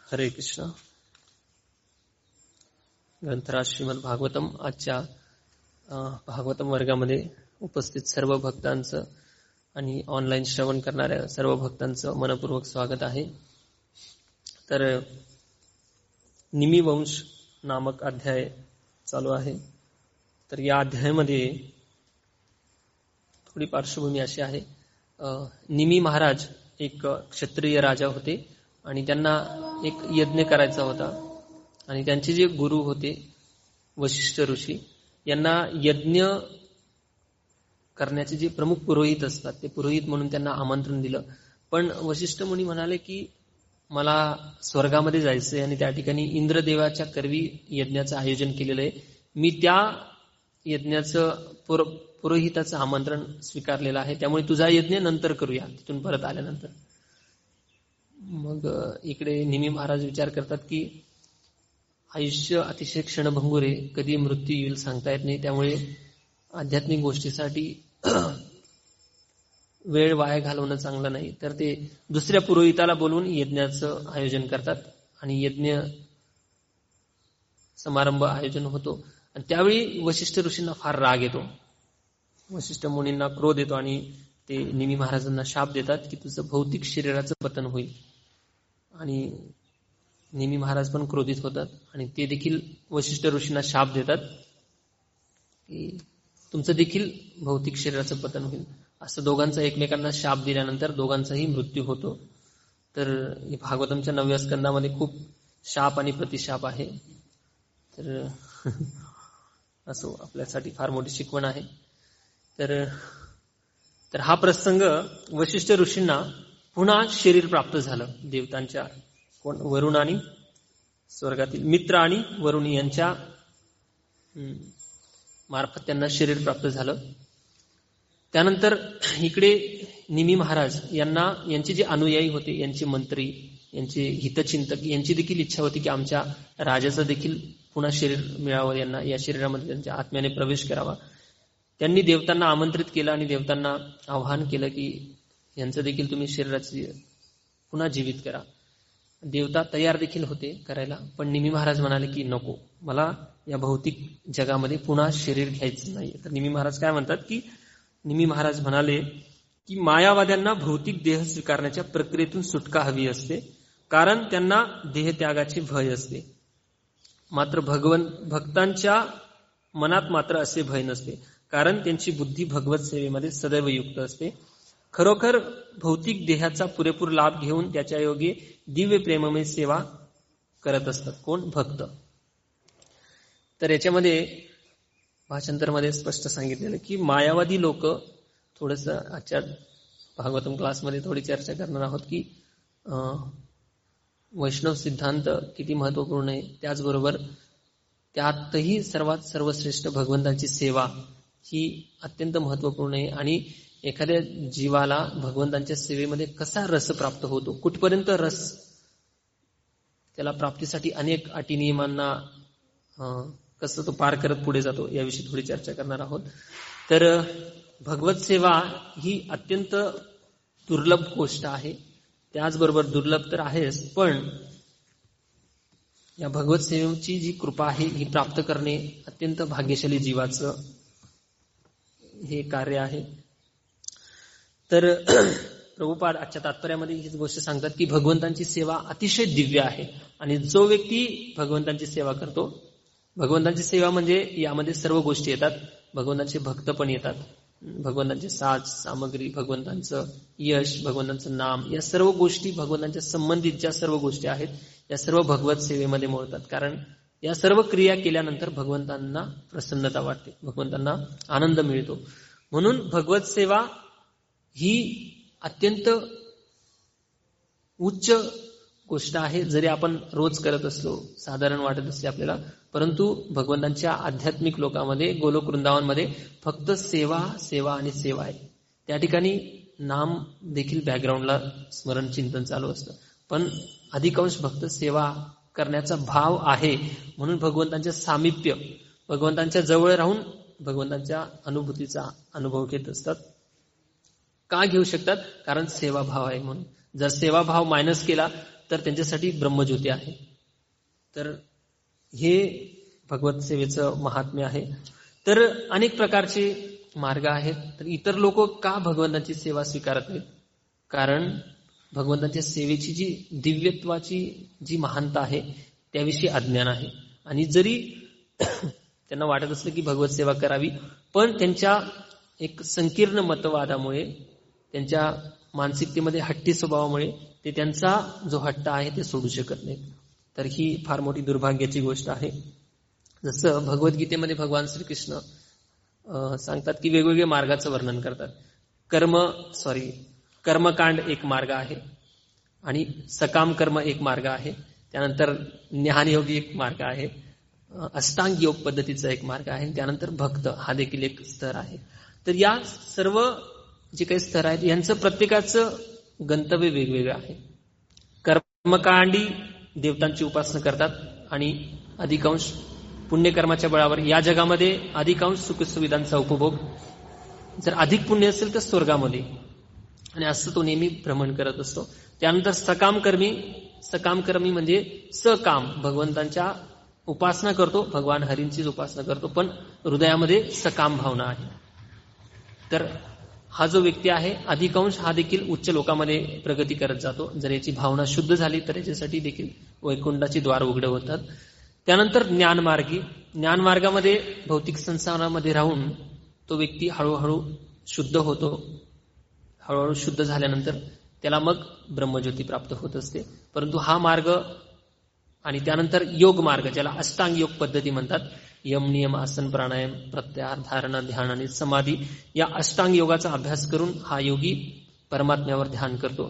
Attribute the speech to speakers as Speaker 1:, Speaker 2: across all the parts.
Speaker 1: हरे कृष्ण. ग्रंथराज श्रीमद भागवतम आजच्या भागवतम वर्गामध्ये उपस्थित सर्व भक्तांचं आणि ऑनलाईन श्रवण करणाऱ्या सर्व भक्तांचं मनपूर्वक स्वागत आहे. तर निमिवंश नामक अध्याय चालू आहे. तर या अध्यायामध्ये थोडी पार्श्वभूमी अशी आहे. निमी महाराज एक क्षत्रिय राजा होते आणि त्यांना एक यज्ञ करायचा होता आणि त्यांचे जे गुरु होते वशिष्ठ ऋषी यांना यज्ञ करण्याचे जे प्रमुख पुरोहित असतात ते पुरोहित म्हणून त्यांना आमंत्रण दिलं. पण वशिष्ठ मुनी म्हणाले की मला स्वर्गामध्ये जायचंय आणि त्या ठिकाणी इंद्रदेवाच्या करवी यज्ञाचं आयोजन केलेलं आहे. मी त्या यज्ञाचं पुरोहिताचं आमंत्रण स्वीकारलेलं आहे, त्यामुळे तुझा यज्ञ नंतर करूया तिथून परत आल्यानंतर. मग इकडे निमी महाराज विचार करतात की आयुष्य अतिशय क्षणभंगुर आहे, कधी मृत्यू येईल सांगता येत नाही, त्यामुळे आध्यात्मिक गोष्टीसाठी वेळ वाया घालवणं चांगलं नाही. तर ते दुसऱ्या पुरोहिताला बोलवून यज्ञाचं आयोजन करतात आणि यज्ञ समारंभ आयोजन होतो. आणि त्यावेळी वशिष्ठ ऋषींना फार राग येतो, वशिष्ठ मुनींना क्रोध येतो आणि ते निमी महाराजांना शाप देतात की तुझं भौतिक शरीराचं पतन होईल. आणि निमी महाराज पण क्रोधित होतात आणि ते देखील वशिष्ठ ऋषींना शाप देतात की तुमचं देखील भौतिक शरीराचं पतन होईल. असं दोघांचा एकमेकांना शाप दिल्यानंतर दोघांचाही मृत्यू होतो. तर भागवतमच्या 9व्या स्कंदामध्ये खूप शाप आणि प्रतिशाप आहे. तर असो, आपल्यासाठी फार मोठी शिकवण आहे. तर हा प्रसंग वशिष्ठ ऋषींना पुन्हा शरीर प्राप्त झालं. देवतांच्या वरुण आणि स्वर्गातील मित्र आणि वरुण यांच्या मार्फत त्यांना शरीर प्राप्त झालं. त्यानंतर इकडे निमी महाराज यांचे जे अनुयायी होते, यांचे मंत्री, यांचे हितचिंतक यांची देखील इच्छा होती की आमच्या राजाचं देखील पुन्हा शरीर मिळावं, यांना या शरीरामध्ये त्यांच्या आत्म्याने प्रवेश करावा. त्यांनी देवतांना आमंत्रित केलं आणि देवतांना आवाहन केलं की यांचं देखील तुम्ही शरीराची पुन्हा जीवित करा. देवता तयार देखील होते करायला, पण निमी महाराज म्हणाले की नको, मला या भौतिक जगामध्ये पुन्हा शरीर घ्यायचं नाही. तर निमी महाराज काय म्हणतात की निमी महाराज म्हणाले की मायावाद्यांना भौतिक देह स्वीकारण्याच्या प्रक्रियेतून सुटका हवी असते, कारण त्यांना देहत्यागाचे भय असते. मात्र भक्तांच्या मनात मात्र असे भय नसते, कारण त्यांची बुद्धी भगवत सेवेमध्ये सदैव युक्त असते. खरोखर भौतिक देहाचा पुरेपूर लाभ घेऊन त्याच्या योगे दिव्य प्रेममय सेवा करत असतात. कोण? भक्त. तर याच्यामध्ये भाषांतरमध्ये स्पष्ट सांगितलेलं की मायावादी लोक, थोडस आजच्या भागवतम क्लासमध्ये थोडी चर्चा करणार आहोत की वैष्णव सिद्धांत किती महत्वपूर्ण आहे, त्याचबरोबर त्यातही सर्वात सर्वश्रेष्ठ भगवंताची सेवा ही अत्यंत महत्वपूर्ण आहे. आणि एखाद्या जीवाला भगवंतांच्या सेवेमध्ये कसा रस प्राप्त होतो, कुठपर्यंत रस त्याला प्राप्तीसाठी अनेक अटी नियमांना कसं तो पार करत पुढे जातो, याविषयी थोडी चर्चा करणार आहोत. तर भगवत सेवा ही अत्यंत दुर्लभ गोष्ट आहे. त्याचबरोबर दुर्लभ तर आहेच, पण या भगवत सेवेची जी कृपा आहे ही प्राप्त करणे अत्यंत भाग्यशाली जीवाचं हे कार्य आहे. तर प्रभुपाद आजच्या तात्पर्यामध्ये हीच गोष्ट सांगतात की भगवंतांची सेवा अतिशय दिव्य आहे. आणि जो व्यक्ती भगवंतांची सेवा करतो, भगवंतांची सेवा म्हणजे यामध्ये सर्व गोष्टी येतात, भगवंतांचे भक्त पण येतात, भगवंतांचे साज सामग्री, भगवंतांचं यश, भगवंतांचं नाम, या सर्व गोष्टी भगवंतांच्या संबंधित ज्या सर्व गोष्टी आहेत या सर्व भगवत सेवेमध्ये मोडतात. कारण या सर्व क्रिया केल्यानंतर भगवंतांना प्रसन्नता वाटते, भगवंतांना आनंद मिळतो. म्हणून भगवत सेवा ही अत्यंत उच्च गोष्ट आहे. जरी आपण रोज करत असलो, साधारण वाटत असते आपल्याला, परंतु भगवंतांच्या आध्यात्मिक लोकांमध्ये, गोलोक वृंदावनमध्ये फक्त सेवा सेवा आणि सेवा आहे. त्या ठिकाणी नाम देखील बॅकग्राऊंडला स्मरण चिंतन चालू असतं, पण अधिकांश भक्त सेवा करण्याचा भाव आहे. म्हणून भगवंतांच्या सामिप्य, भगवंतांच्या जवळ राहून भगवंतांच्या अनुभूतीचा अनुभव घेत असतात. का घेऊ शकतात? कारण सेवाभाव आहे. म्हणून जर सेवाभाव मायनस केला तर त्यांच्यासाठी ब्रह्मज्योती आहे. तर हे भगवत सेवेचं महात्म्य आहे. तर अनेक प्रकारचे मार्ग आहेत. तर इतर लोक का भगवंताची सेवा स्वीकारत नाहीत? कारण भगवंताच्या सेवेची जी दिव्यत्वाची जी महानता आहे त्याविषयी अज्ञान आहे. आणि जरी त्यांना वाटत असलं की भगवत सेवा करावी, पण त्यांच्या एक संकीर्ण मतवादामुळे, त्यांच्या मानसिकतेमध्ये हट्टी स्वभावामुळे ते त्यांचा जो हट्ट आहे ते सोडू शकत नाहीत. तर ही फार मोठी दुर्भाग्याची गोष्ट आहे. जसं भगवद्गीतेमध्ये भगवान श्रीकृष्ण सांगतात की वेगवेगळे मार्गाचं वर्णन करतात. कर्मकांड एक मार्ग आहे, आणि सकाम कर्म एक मार्ग आहे, त्यानंतर ज्ञानयोगी एक मार्ग आहे, अष्टांग योग पद्धतीचा एक मार्ग आहे, त्यानंतर भक्त हा देखील एक स्तर आहे. तर या सर्व जे काही स्तर आहेत यांचं प्रत्येकाचं गंतव्य वेगवेगळं आहे. कर्मकांडी देवतांची उपासना करतात आणि अधिकांश पुण्यकर्माच्या बळावर या जगामध्ये अधिकांश सुखसुविधांचा उपभोग, जर अधिक पुण्य असेल तर स्वर्गामध्ये, आणि असं तो नेहमी भ्रमण करत असतो. त्यानंतर सकामकर्मी म्हणजे सकाम, भगवंतांच्या उपासना करतो, भगवान हरींचीच उपासना करतो, पण हृदयामध्ये सकाम भावना आहे. तर हा जो व्यक्ती आहे अधिकांश हा देखील उच्च लोकांमध्ये प्रगती करत जातो. जर याची भावना शुद्ध झाली तर याच्यासाठी देखील वैकुंठाची द्वार उघडे होतात. त्यानंतर ज्ञानमार्गामध्ये भौतिक संसारामध्ये राहून तो व्यक्ती हळूहळू शुद्ध होतो. हळूहळू शुद्ध झाल्यानंतर त्याला मग ब्रह्मज्योती प्राप्त होत असते. परंतु हा मार्ग आणि त्यानंतर योग मार्ग, ज्याला अष्टांग योग पद्धती म्हणतात, यम नियम आसन प्राणायाम प्रत्याहार धारणा ध्यान आणि समाधी, या अष्टांग योगाचा अभ्यास करून हा योगी परमात्म्यावर ध्यान करतो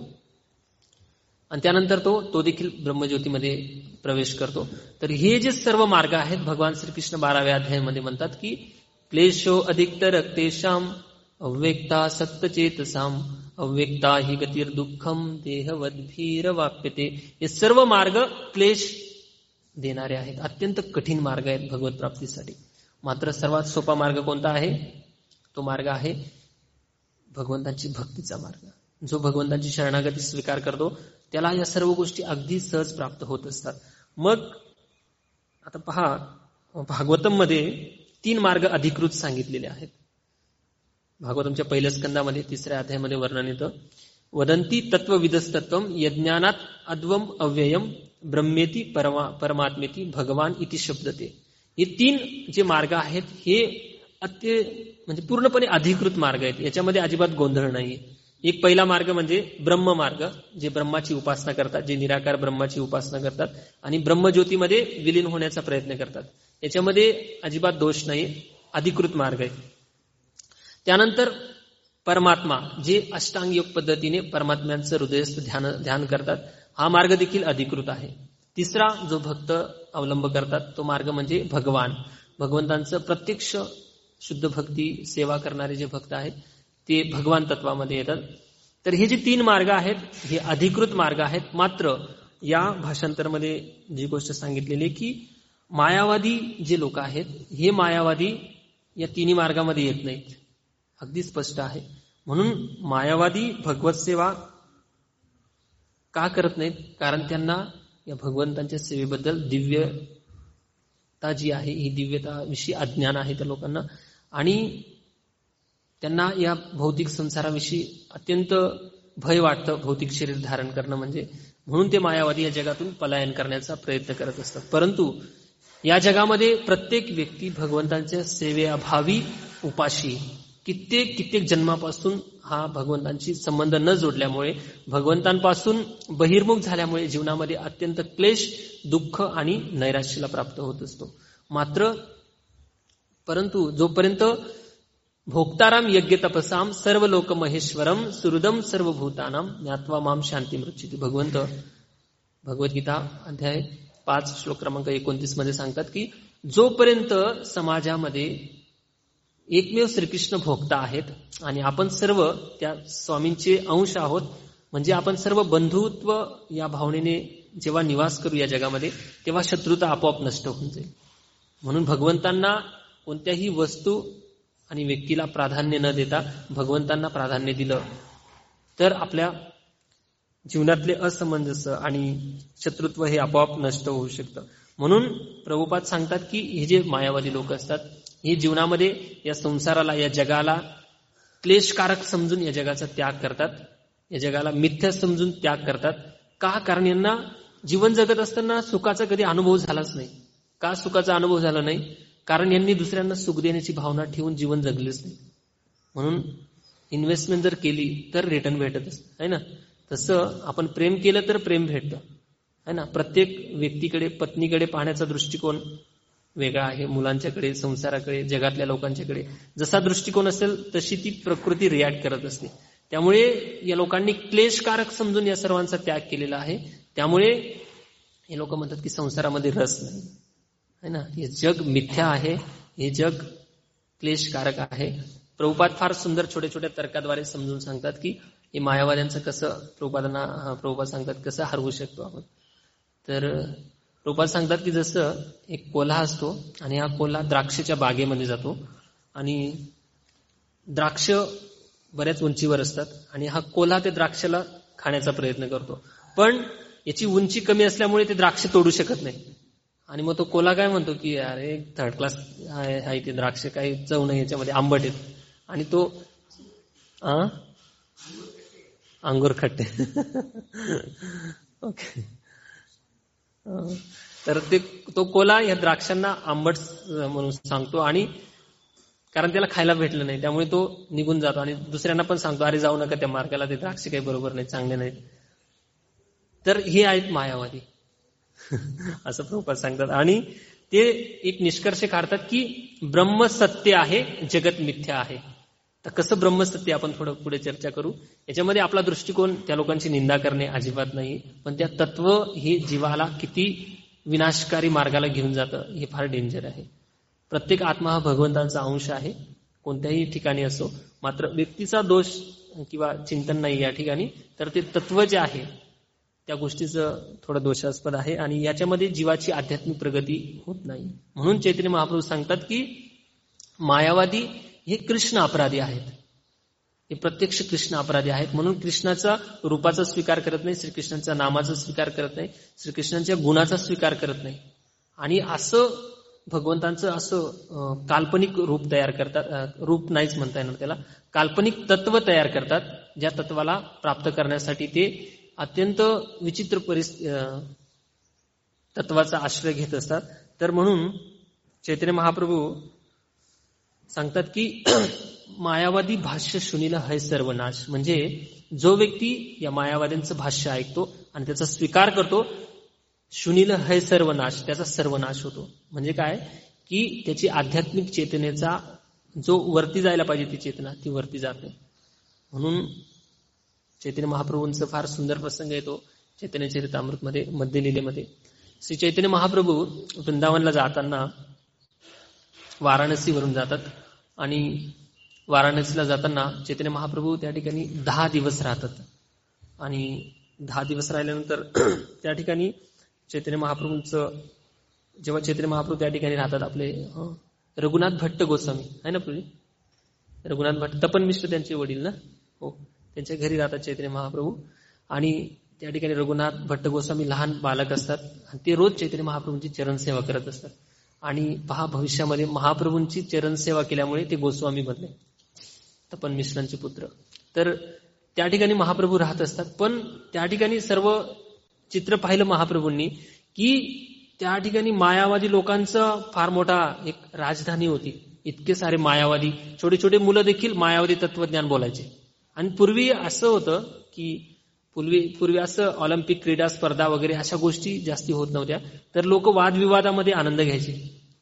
Speaker 1: आणि त्यानंतर तो देखील ब्रह्मज्योतीमध्ये प्रवेश करतो. तर हे जे सर्व मार्ग आहेत भगवान श्रीकृष्ण 12व्या अध्यायामध्ये म्हणतात की क्लेशो अधिकतर तेषाम अव्यक्ता सत्तचेतसाम अव्यक्ता हि गतीर दुःखम देहवद्भीर वाप्यते. हे सर्व मार्ग क्लेश देणारे आहेत, अत्यंत कठीण मार्ग आहेत भगवत प्राप्तीसाठी. मात्र सर्वात सोपा मार्ग कोणता आहे? तो मार्ग आहे भगवंतांची भक्तीचा मार्ग. जो भगवंतांची शरणागती स्वीकार करतो त्याला या सर्व गोष्टी अगदी सहज प्राप्त होत असतात. मग आता पहा, भागवतम मध्ये 3 मार्ग अधिकृत सांगितलेले आहेत. भागवतमच्या पहिल्या स्कंदामध्ये 3ऱ्या अध्यायामध्ये वर्णन येतं, वदंती तत्वविदस्तत्वम यज्ञानात अद्वम अव्ययम ब्रह्मेती परमात्मेती भगवान इति शब्दते. हे 3 जे मार्ग आहेत हे म्हणजे पूर्णपणे अधिकृत मार्ग आहेत. याच्यामध्ये अजिबात गोंधळ नाही. एक पहिला मार्ग म्हणजे ब्रह्म मार्ग, जे ब्रह्माची उपासना करतात, जे निराकार ब्रह्माची उपासना करतात आणि ब्रह्मज्योतीमध्ये विलीन होण्याचा प्रयत्न करतात. याच्यामध्ये अजिबात दोष नाही, अधिकृत मार्ग आहे. त्यानंतर परमात्मा, जे अष्टांग योग पद्धतीने परमात्म्यांचं हृदयस्थ ध्यान करतात, हा मार्ग देखील अधिकृत आहे. तिसरा जो भक्त अवलंब करतात तो मार्ग म्हणजे भगवंतांचं प्रत्यक्ष शुद्ध भक्ती सेवा करणारे जे भक्त आहेत ते भगवान तत्वामध्ये येतात. तर हे जे 3 मार्ग आहेत हे अधिकृत मार्ग आहेत. मात्र या भाषांतरमध्ये जी गोष्ट सांगितलेली की मायावादी जे लोक आहेत हे मायावादी या 3 मार्गामध्ये येत नाहीत, अगदी स्पष्ट आहे. म्हणून मायावादी भगवत सेवा का करत नाहीत? कारण त्यांना या भगवंतांच्या सेवेबद्दल दिव्यता जी आहे ही दिव्यताविषयी अज्ञान आहे त्या लोकांना, आणि त्यांना या भौतिक संसाराविषयी अत्यंत भय वाटतं, भौतिक शरीर धारण करणं म्हणजे. म्हणून ते मायावादी या जगातून पलायन करण्याचा प्रयत्न करत असतात. परंतु या जगामध्ये प्रत्येक व्यक्ती भगवंतांच्या सेवेअभावी उपाशी, कित्येक जन्मापासून हा भगवंतांशी संबंध न जोडल्यामुळे, भगवंतांपासून बहिर्मुख झाल्यामुळे जीवनामध्ये अत्यंत क्लेश, दुःख आणि नैराश्याला प्राप्त होत असतो. परंतु जोपर्यंत भोक्ताराम यज्ञ तपसाम सर्व लोक महेश्वरम सुहृदम सर्वभूतानाम ज्ञात्वा माम शांती मृच्छिती. भगवद्गीता अध्याय 5 श्लोक क्रमांक 29 मध्ये सांगतात की जोपर्यंत समाजामध्ये एकमेव श्रीकृष्ण भोक्ता आहेत आणि आपण सर्व त्या स्वामींचे अंश आहोत, म्हणजे आपण सर्व बंधुत्व या भावनेने जेव्हा निवास करू या जगामध्ये तेव्हा शत्रुता आपोआप नष्ट होऊन जाईल. म्हणून भगवंतांना कोणत्याही वस्तू आणि व्यक्तीला प्राधान्य न देता भगवंतांना प्राधान्य दिलं तर आपल्या जीवनातले असमंजस्य आणि शत्रुत्व हे आपोआप नष्ट होऊ शकतं. म्हणून प्रभुपाद सांगतात की हे जे मायावादी लोक असतात हे जीवनामध्ये या संसाराला, या जगाला क्लेशकारक समजून या जगाचा त्याग करतात, या जगाला मिथ्या समजून त्याग करतात. का? कारण यांना जीवन जगत असताना सुखाचा कधी अनुभव झालाच नाही. का सुखाचा अनुभव झाला नाही? कारण यांनी दुसऱ्यांना सुख देण्याची भावना ठेवून जीवन जगलेच नाही. म्हणून इन्व्हेस्टमेंट जर केली तर रिटर्न भेटतच आहे ना. तसं आपण प्रेम केलं तर प्रेम भेटतं आहे ना. प्रत्येक व्यक्तीकडे, पत्नीकडे पाहण्याचा दृष्टिकोन वेगळा आहे, मुलांच्याकडे, संसाराकडे, जगातल्या लोकांच्याकडे. जसा दृष्टिकोन असेल तशी ती प्रकृती रिॲक्ट करत असते. त्यामुळे या लोकांनी क्लेशकारक समजून या सर्वांचा त्याग केलेला आहे. त्यामुळे हे लोक म्हणतात की संसारामध्ये रस नाही है ना. हे जग मिथ्या आहे, हे जग क्लेशकारक आहे. प्रभुपाद फार सुंदर छोट्या छोट्या तर्काद्वारे समजून सांगतात की हे मायावाद्यांचं कसं प्रभुपाद सांगतात कसं हरवू शकतो आपण. तर प्रभुपाद सांगतात की जसं एक कोल्हा असतो आणि हा कोल्हा द्राक्षाच्या बागेमध्ये जातो आणि द्राक्ष बऱ्याच उंचीवर असतात आणि हा कोल्हा ते द्राक्षाला खाण्याचा प्रयत्न करतो. पण याची उंची कमी असल्यामुळे ते द्राक्ष तोडू शकत नाही. आणि मग तो कोल्हा काय म्हणतो की अरे थर्ड क्लास आहे ते द्राक्ष, काही चव नाही याच्यामध्ये, आंबट आहेत. आणि तो अंगूर खट्टे ओके. तर तो कोल्हा या द्राक्षांना आंबट म्हणून सांगतो आणि कारण त्याला खायला भेटलं नाही त्यामुळे तो निघून जातो आणि दुसऱ्यांना पण सांगतो अरे जाऊ नका त्या मार्गाला, ते द्राक्ष काही बरोबर नाही, चांगले नाहीत. तर हे आहेत मायावादी असं प्रभुपाद सांगतात. आणि ते एक निष्कर्ष काढतात की ब्रह्म सत्य आहे, जगत मिथ्या आहे. तर कसं ब्रह्मसत्य आपण थोडं पुढे चर्चा करू. याच्यामध्ये आपला दृष्टिकोन त्या लोकांची निंदा करणे अजिबात नाही, पण त्या तत्व हे जीवाला किती विनाशकारी मार्गाला घेऊन जातं हे फार डेंजर आहे. प्रत्येक आत्मा हा भगवंतांचा अंश आहे कोणत्याही ठिकाणी असो. मात्र व्यक्तीचा दोष किंवा चिंतन नाही या ठिकाणी, तर ते तत्व जे आहे त्या गोष्टीचं थोडं दोषास्पद आहे आणि याच्यामध्ये जीवाची आध्यात्मिक प्रगती होत नाही. म्हणून चैतन्य महाप्रभू सांगतात की मायावादी हे कृष्ण अपराधी आहेत, हे प्रत्यक्ष कृष्ण अपराधी आहेत. म्हणून कृष्णाचा रूपाचा स्वीकार करत नाही, श्रीकृष्णाच्या नामाचा स्वीकार करत नाही, श्रीकृष्णाच्या गुणाचा स्वीकार करत नाही. आणि असं भगवंतांचं असं काल्पनिक रूप तयार करतात, रूप नाहीच म्हणता येणार त्याला, काल्पनिक तत्व तयार करतात, ज्या तत्वाला प्राप्त करण्यासाठी ते अत्यंत विचित्र तत्वाचा आश्रय घेत असतात. तर म्हणून चैतन्य महाप्रभू सांगतात की मायावादी भाष्य शुनील है सर्वनाश. म्हणजे जो व्यक्ती या मायावाद्यांचं भाष्य ऐकतो आणि त्याचा स्वीकार करतो, शुनील है सर्वनाश, त्याचा सर्वनाश होतो. म्हणजे काय की त्याची आध्यात्मिक चेतनेचा जो वरती जायला पाहिजे ती चेतना ती वरती जात नाही. म्हणून चैतन्य महाप्रभूंचा फार सुंदर प्रसंग येतो चैतन्य चरितामृत मध्ये, मध्य लीलेमध्ये. श्री चैतन्य महाप्रभू वृंदावनला जाताना वाराणसीवरून जातात आणि वाराणसीला जाताना चैतन्य महाप्रभू त्या ठिकाणी 10 दिवस राहतात. आणि 10 दिवस राहिल्यानंतर त्या ठिकाणी चैतन्य महाप्रभूंचं, जेव्हा चैतन्य महाप्रभू त्या ठिकाणी राहतात, आपले रघुनाथ भट्ट गोस्वामी आहे ना पूर्वी, रघुनाथ भट्ट तपन मिश्र त्यांचे वडील ना, हो, त्यांच्या घरी राहतात चैतन्य महाप्रभू. आणि त्या ठिकाणी रघुनाथ भट्ट गोस्वामी लहान बालक असतात आणि ते रोज चैतन्य महाप्रभूंची चरणसेवा करत असतात. आणि पहा, भविष्यामध्ये महाप्रभूंची चरणसेवा केल्यामुळे ते गोस्वामी बनले, तपन मिश्रांचे पुत्र. तर त्या ठिकाणी महाप्रभू राहत असतात. पण त्या ठिकाणी सर्व चित्र पाहिलं महाप्रभूंनी की त्या ठिकाणी मायावादी लोकांचा फार मोठा एक राजधानी होती. इतके सारे मायावादी, छोटे छोटे मुलं देखील मायावादी तत्वज्ञान बोलायचे. आणि पूर्वी असं होतं की पूर्वी असं ऑलिम्पिक क्रीडा स्पर्धा वगैरे अशा गोष्टी जास्ती होत नव्हत्या. तर लोक वादविवादामध्ये आनंद घ्यायचे.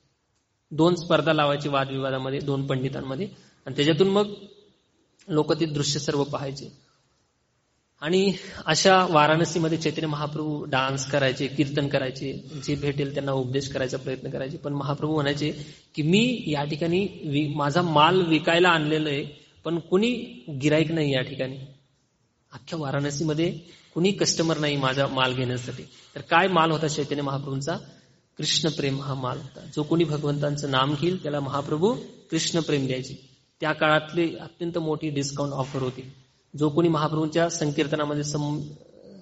Speaker 1: 2 स्पर्धा लावायची वादविवादामध्ये 2 पंडितांमध्ये आणि त्याच्यातून मग लोक ते दृश्य सर्व पाहायचे. आणि अशा वाराणसीमध्ये चैतन्य महाप्रभू डान्स करायचे, कीर्तन करायचे, जे भेटेल त्यांना उपदेश करायचा प्रयत्न करायचे. पण महाप्रभू म्हणायचे की मी या ठिकाणी माझा माल विकायला आणलेलं आहे, पण कुणी गिराईक नाही या ठिकाणी. अख्ख्या वाराणसीमध्ये कुणी कस्टमर नाही माझा माल घेण्यासाठी. तर काय माल होता चैतन्य महाप्रभूंचा? कृष्ण प्रेम हा माल होता. जो कोणी भगवंतांचं नाम घेईल त्याला महाप्रभू कृष्ण प्रेम द्यायचे. त्या काळातली अत्यंत मोठी डिस्काउंट ऑफर होती. जो कोणी महाप्रभूंच्या संकीर्तनामध्ये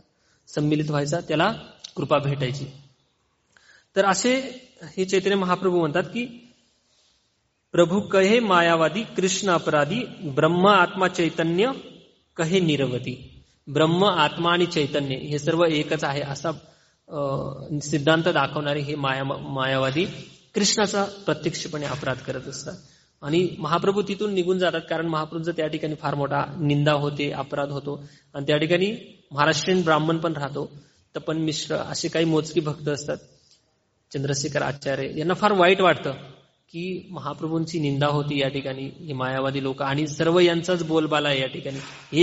Speaker 1: सम्मिलित व्हायचा, त्याला कृपा भेटायची. तर असे हे चैतन्य महाप्रभू म्हणतात की प्रभू कहे मायावादी कृष्ण अपराधी ब्रह्म आत्मा चैतन्य कहे निरवधी. ब्रह्म आत्मा आणि चैतन्य हे सर्व एकच आहे असा सिद्धांत दाखवणारे हे मायावादी कृष्णाचा प्रत्यक्षपणे अपराध करत असतात. आणि महाप्रभू तिथून निघून जातात, कारण महाप्रभूंचा त्या ठिकाणी फार मोठा निंदा होते, अपराध होतो. आणि त्या ठिकाणी महाराष्ट्रीयन ब्राह्मण पण राहतो, तपन मिश्र असे काही मोजकी भक्त असतात. चंद्रशेखर आचार्य यांना फार वाईट वाटतं की महाप्रभूंची निंदा होती या ठिकाणी, हे मायावादी लोक आणि सर्व यांचाच बोलबाला आहे या ठिकाणी.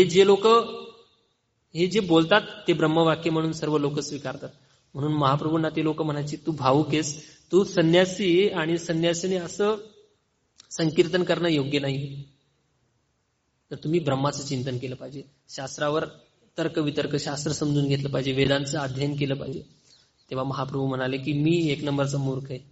Speaker 1: हे जे बोलतात ते ब्रह्मवाक्य म्हणून सर्व लोक स्वीकारतात. म्हणून महाप्रभूंना ते लोक म्हणायची, तू भावुक आहेस, तू संन्यासी आणि संन्यासीने असं संकीर्तन करणं योग्य नाही. तर तुम्ही ब्रह्माचं चिंतन केलं पाहिजे, शास्त्रावर तर्कवितर्क शास्त्र समजून घेतलं पाहिजे, वेदांचं अध्ययन केलं पाहिजे. तेव्हा महाप्रभू म्हणाले की मी एक नंबरचा मूर्ख आहे,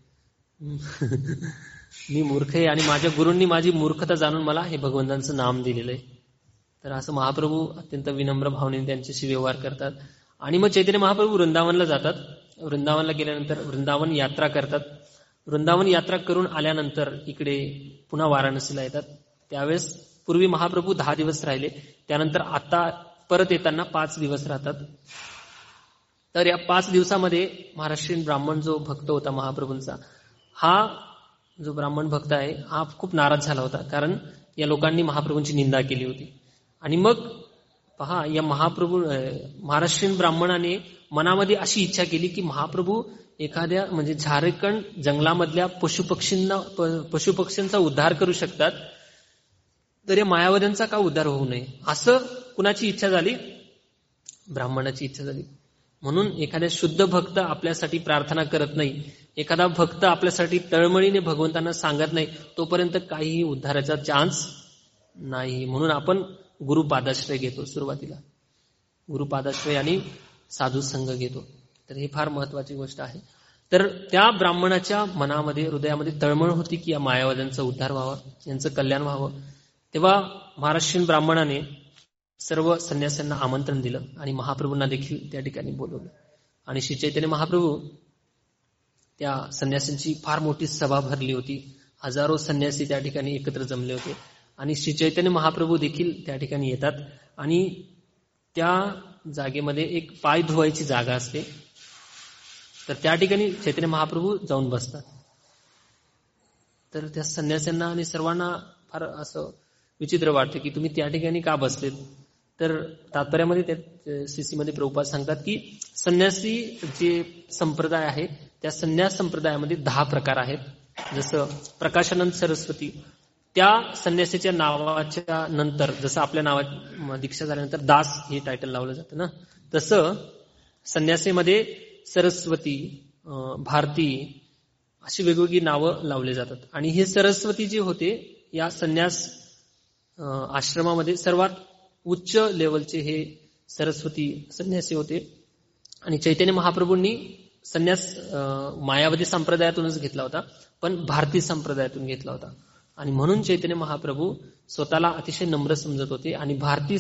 Speaker 1: मी मूर्ख आहे आणि माझ्या गुरूंनी माझी मूर्खता जाणून मला हे भगवंतांचं नाम दिलेलं आहे. तर असं महाप्रभू अत्यंत विनम्र भावनेने त्यांच्याशी व्यवहार करतात. आणि मग चैतन्य महाप्रभू वृंदावनला जातात. वृंदावनला गेल्यानंतर वृंदावन यात्रा करतात. वृंदावन यात्रा करून आल्यानंतर इकडे पुन्हा वाराणसीला येतात. त्यावेळेस पूर्वी महाप्रभू 10 दिवस राहिले, त्यानंतर आता परत येताना 5 दिवस राहतात. तर या 5 दिवसामध्ये महाराष्ट्रीयन ब्राह्मण जो भक्त होता महाप्रभूंचा, हा जो ब्राह्मण भक्त आहे हा खूप नाराज झाला होता, कारण या लोकांनी महाप्रभूंची निंदा केली होती. आणि मग पहा, या महाराष्ट्रीयन ब्राह्मणाने मनामध्ये अशी इच्छा केली की महाप्रभू एखाद्या म्हणजे झारखंड जंगलामधल्या पशुपक्ष्यांचा उद्धार करू शकतात, तर या मायावाद्यांचा का उद्धार होऊ नये, असं कुणाची इच्छा झाली? ब्राह्मणाची इच्छा झाली. म्हणून एखाद्या शुद्ध भक्त आपल्यासाठी प्रार्थना करत नाही, एखादा भक्त आपल्यासाठी तळमळीने भगवंतांना सांगत नाही, तोपर्यंत काहीही उद्धाराचा चान्स नाही. म्हणून आपण गुरुपादाश्रय घेतो. सुरुवातीला गुरुपादाश्रय आणि साधू संघ घेतो. तर ही फार महत्वाची गोष्ट आहे. तर त्या ब्राह्मणाच्या मनामध्ये, हृदयामध्ये तळमळ होती की या मायावाद्यांचा उद्धार व्हावा, यांचं कल्याण व्हावं. तेव्हा महाराष्ट्रीयन ब्राह्मणाने सर्व संन्यासांना आमंत्रण दिलं आणि महाप्रभूंना देखील त्या ठिकाणी बोलवलं. आणि श्री चैतन्य महाप्रभू त्या संन्यासींची फार मोठी सभा भरली होती. हजारो संन्यासी त्या ठिकाणी एकत्र जमले होते. आणि श्री चैतन्य महाप्रभू देखील त्या ठिकाणी येतात. आणि त्या जागेमध्ये एक पाय धुवायची जागा असते, तर त्या ठिकाणी चैतन्य महाप्रभू जाऊन बसतात. तर त्या संन्यासांना आणि सर्वांना फार असं विचित्र वाटतं की तुम्ही त्या ठिकाणी का बसलेत. तर तात्पर्यामध्ये त्या सीसीमध्ये प्रभुपाद सांगतात की संन्यासी जे संप्रदाय आहे त्या संन्यास संप्रदायामध्ये 10 प्रकार आहेत. जसं प्रकाशानंद सरस्वती, त्या संन्यासीच्या नावाच्या नंतर जसं आपल्या नावात दीक्षा झाल्यानंतर दास हे टायटल लावलं जातं ना, तसं संन्यासीमध्ये सरस्वती, भारती अशी वेगवेगळी नावं लावली जातात. आणि हे सरस्वती जे होते या संन्यास आश्रमामध्ये सर्वात उच्च लेवलचे हे सरस्वती संन्यासी होते. आणि चैतन्य महाप्रभूंनी संन्यास मायावादी संप्रदायातूनच घेतला होता, पण भारतीय संप्रदायातून घेतला होता. आणि म्हणून चैतन्य महाप्रभू स्वतःला अतिशय नम्र समजत होते. आणि भारतीय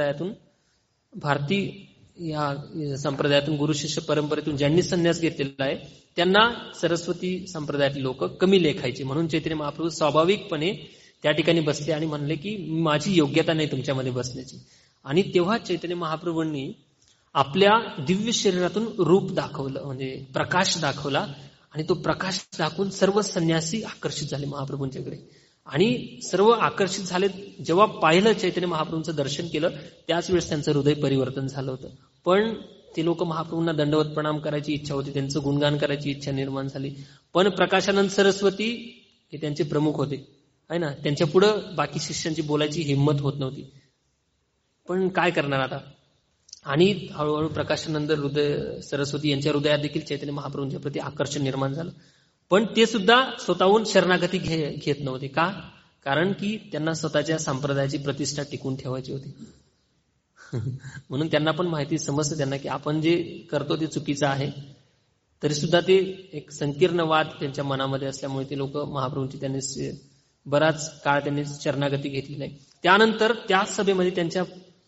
Speaker 1: या संप्रदायातून गुरु शिष्य परंपरेतून ज्यांनी संन्यास घेतलेला आहे त्यांना सरस्वती संप्रदायातले लोक कमी लेखायचे. म्हणून चैतन्य महाप्रभू स्वाभाविकपणे त्या ठिकाणी बसले आणि म्हणले की माझी योग्यता नाही तुमच्यामध्ये बसण्याची. आणि तेव्हा चैतन्य महाप्रभूंनी आपल्या दिव्य शरीरातून रूप दाखवलं, म्हणजे प्रकाश दाखवला. आणि तो प्रकाश दाखवून सर्व संन्यासी आकर्षित झाले महाप्रभूंच्याकडे. आणि सर्व आकर्षित झाले. जेव्हा पाहिलं चैतन्य महाप्रभूंचं दर्शन केलं त्याच वेळेस त्यांचं हृदय परिवर्तन झालं होतं. पण ते लोक महाप्रभूंना दंडवत प्रणाम करायची इच्छा होती, त्यांचं गुणगान करायची इच्छा निर्माण झाली. पण प्रकाशानंद सरस्वती हे त्यांचे प्रमुख होते आहे ना, त्यांच्या पुढं बाकी शिष्यांची बोलायची हिंमत होत नव्हती. पण काय करणार आता. आणि हळूहळू प्रकाशानंद सरस्वती यांच्या हृदयात देखील चैतन्य महाप्रभूंच्या प्रति आकर्षण निर्माण झालं. पण ते सुद्धा स्वतःहून शरणागती घेत नव्हते. का? कारण की त्यांना स्वतःच्या संप्रदायाची प्रतिष्ठा टिकून ठेवायची होती. म्हणून त्यांना पण माहिती समजतं त्यांना की आपण जे करतो ते चुकीचं आहे. तरी सुद्धा ते एक संकीर्ण वाद त्यांच्या मनामध्ये असल्यामुळे ते लोक महाप्रभूंची त्यांनी बराच काळ त्यांनी शरणागती घेतली नाही. त्यानंतर त्या सभेमध्ये त्यांच्या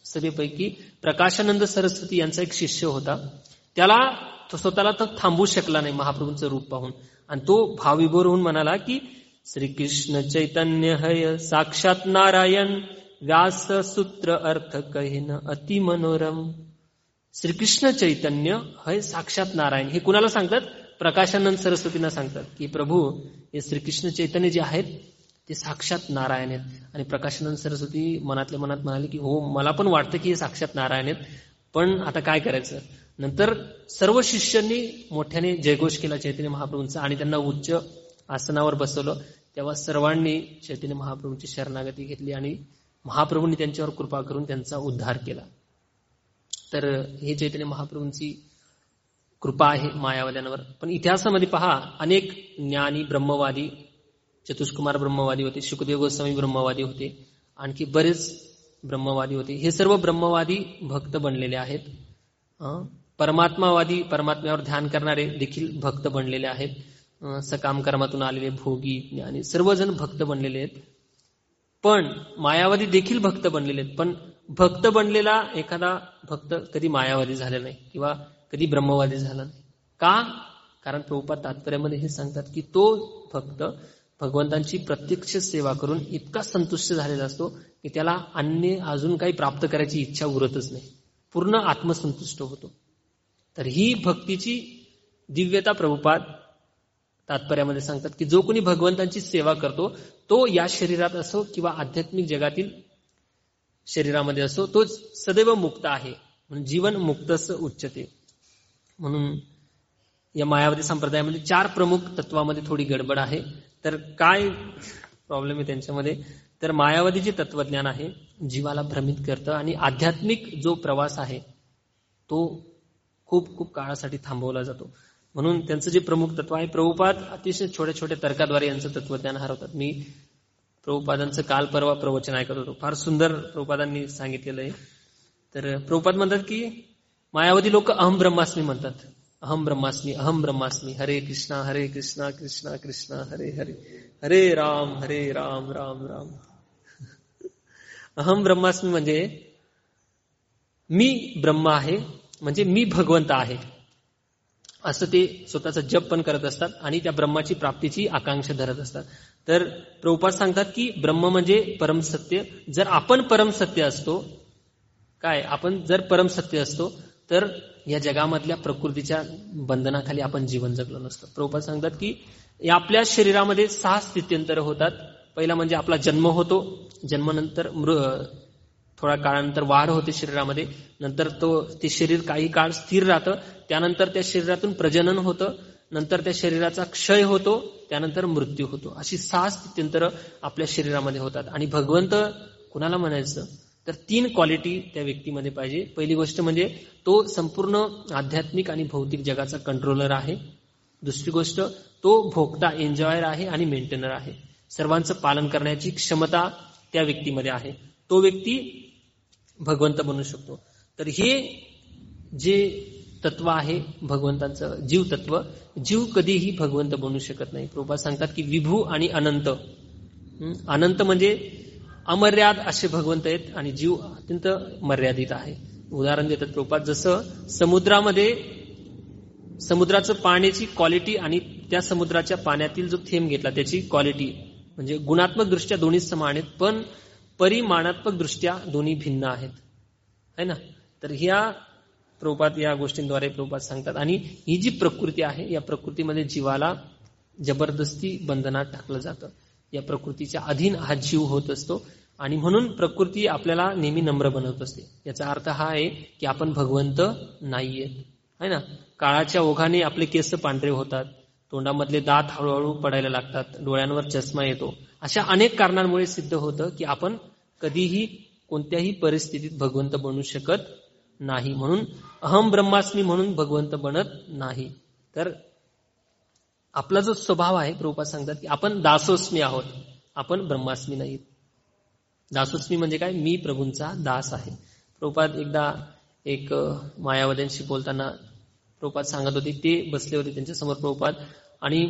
Speaker 1: सभेपैकी प्रकाशानंद सरस्वती यांचा एक शिष्य होता. त्याला तो स्वतःला तर थांबवू शकला नाही महाप्रभूंचं रूप पाहून, आणि तो भावविभोर होऊन म्हणाला की श्रीकृष्ण चैतन्य हय साक्षात नारायण व्यास सूत्र अर्थ कहेन अति मनोरम. श्रीकृष्ण चैतन्य हय साक्षात नारायण हे कुणाला सांगतात? प्रकाशानंद सरस्वतींना सांगतात की प्रभू हे श्रीकृष्ण चैतन्य जे आहेत ते साक्षात नारायण आहेत. आणि प्रकाशानंद सरस्वती मनातल्या मनात म्हणाले की हो, मला पण वाटतं की हे साक्षात नारायण आहेत, पण आता काय करायचं. नंतर सर्व शिष्यांनी मोठ्याने जयघोष केला चैतन्य महाप्रभूंचा आणि त्यांना उच्च आसनावर बसवलं. तेव्हा सर्वांनी चैतन्य महाप्रभूंची शरणागती घेतली आणि महाप्रभूंनी त्यांच्यावर कृपा करून त्यांचा उद्धार केला. तर हे चैतन्य महाप्रभूंची कृपा आहे मायावाद्यांवर. पण इतिहासामध्ये पहा, अनेक ज्ञानी ब्रह्मवादी, चतुष्कुमार ब्रह्मवादी होते, शुकदेव गोस्वामी ब्रह्मवादी होते, आणखी बरेच ब्रह्मवादी होते. हे सर्व ब्रह्मवादी भक्त बनलेले आहेत. परमात्मावादी, परमात्म्यावर ध्यान करणारे देखील भक्त बनलेले आहेत. सकाम कर्मातून आलेले भोगी ज्ञानी सर्वजण भक्त बनलेले आहेत. पण मायावादी देखील भक्त बनलेले आहेत. पण भक्त बनलेला एखादा भक्त कधी मायावादी झाला नाही किंवा कधी ब्रह्मवादी झाला नाही. का? कारण प्रभुपाद तात्पर्यामध्ये हे सांगतात की तो भक्त भगवंतांची प्रत्यक्ष सेवा करून इतका संतुष्ट झालेला असतो की त्याला अन्य अजून काही प्राप्त करायची इच्छा उरतच नाही, पूर्ण आत्मसंतुष्ट होतो. तर ही भक्तीची दिव्यता प्रभुपाद तात्पर्यामध्ये सांगतात की जो कोणी भगवंतांची सेवा करतो तो या शरीरात असो किंवा आध्यात्मिक जगातील शरीरामध्ये असो, तो सदैव मुक्त आहे. म्हणून जीवन मुक्तच उच्चते. म्हणून या मायावादी संप्रदायामध्ये 4 प्रमुख तत्वामध्ये थोडी गडबड आहे. तर काय प्रॉब्लेम आहे त्यांच्यामध्ये? तर मायावादी जे तत्वज्ञान आहे जीवाला भ्रमित करतं आणि आध्यात्मिक जो प्रवास आहे तो खूप खूप काळासाठी थांबवला जातो. म्हणून त्यांचं जे प्रमुख तत्व आहे, प्रभुपाद अतिशय छोट्या छोट्या तर्काद्वारे यांचं तत्वज्ञान हरवतात. मी प्रभुपादांचं काल परवा प्रवचन ऐकत होतो, फार सुंदर प्रभुपादांनी सांगितलेलं आहे. तर प्रभुपाद म्हणतात की मायावादी लोक अहम ब्रह्मास्मी म्हणतात. अहम ब्रह्मास्मी, अहम ब्रह्मास्मी, हरे कृष्णा कृष्णा कृष्णा हरे हरे, हरे राम राम राम. अहम ब्रह्मास्मी म्हणजे मी ब्रह्म आहे, म्हणजे मी भगवंत आहे असं ते स्वतःचा जप पण करत असतात आणि त्या ब्रह्माची प्राप्तीची आकांक्षा धरत असतात. तर प्रभुपाद सांगतात की ब्रह्म म्हणजे परमसत्य. जर आपण परमसत्य असतो, काय आपण जर परमसत्य असतो तर या जगामधल्या प्रकृतीच्या बंधनाखाली आपण जीवन जगलो नसतो. प्रभुपाद सांगतात की आपल्या शरीरामध्ये 6 स्थित्यंतर होतात. पहिला म्हणजे आपला जन्म होतो, जन्मानंतर थोड्या काळानंतर वाढ होते शरीरामध्ये, नंतर ते शरीर काही काळ स्थिर राहतं, त्यानंतर त्या शरीरातून प्रजनन होतं, नंतर त्या शरीराचा क्षय होतो, त्यानंतर मृत्यू होतो. अशी 6 स्थित्यंतर आपल्या शरीरामध्ये होतात. आणि भगवंत कुणाला म्हणायचं तर 3 क्वालिटी त्या व्यक्तीमध्ये पाहिजे. पहिली गोष्ट म्हणजे तो संपूर्ण आध्यात्मिक आणि भौतिक जगाचा कंट्रोलर आहे. दुसरी गोष्ट तो भोगता, एन्जॉयर आहे आणि मेंटेनर आहे. सर्वांचं पालन करण्याची क्षमता त्या व्यक्तीमध्ये आहे. तो व्यक्ती भगवंत बनू शकतो. तर हे जे तत्व आहे भगवंतांचं, जीव तत्व, जीव कधीही भगवंत बनू शकत नाही. प्रभुपाद सांगतात की विभू आणि अनंत. अनंत म्हणजे अमर्याद असे भगवंत आहेत आणि जीव अत्यंत मर्यादित आहे. उदाहरण देतात प्रभुपाद, जसं समुद्राचं पाण्याची क्वालिटी आणि त्या समुद्राच्या पाण्यातील जो थेंब घेतला त्याची क्वालिटी म्हणजे गुणात्मक दृष्ट्या दोन्ही समान आहेत, पण परिमाणात्मक दृष्ट्या दोन्ही भिन्न आहेत, है ना. तर ह्या प्रभुपाद या गोष्टींद्वारे प्रभुपाद सांगतात. आणि ही जी प्रकृती आहे या प्रकृतीमध्ये जीवाला जबरदस्ती बंधनात टाकलं जातं. या प्रकृतीच्या अधीन हा जीव होत असतो आणि म्हणून प्रकृती आपल्याला नेहमी नम्र बनवत असते. याचा अर्थ हा आहे की आपण भगवंत नाहीयेत, है ना. काळाच्या ओघाने आपले केस पांढरे होतात, तोंडामधले दात हळूहळू पडायला लागतात, डोळ्यांवर चष्मा येतो. अशा अनेक कारणांमुळे सिद्ध होतं की आपण कधीही कोणत्याही परिस्थितीत भगवंत बनू शकत नाही. म्हणून अहम ब्रह्मास्मी म्हणून भगवंत बनत नाही. तर आपला जो स्वभाव आहे, प्रभुपाद सांगतात की आपण दासोस्मी आहोत, आपण ब्रह्मास्मी नाहीत. दासोस्मी म्हणजे काय? मी प्रभूंचा दास आहे. प्रभुपाद एकदा एक मायावाद्यांशी बोलताना प्रभुपाद सांगत होते, ते बसले होते त्यांच्या समोर प्रभुपाद, आणि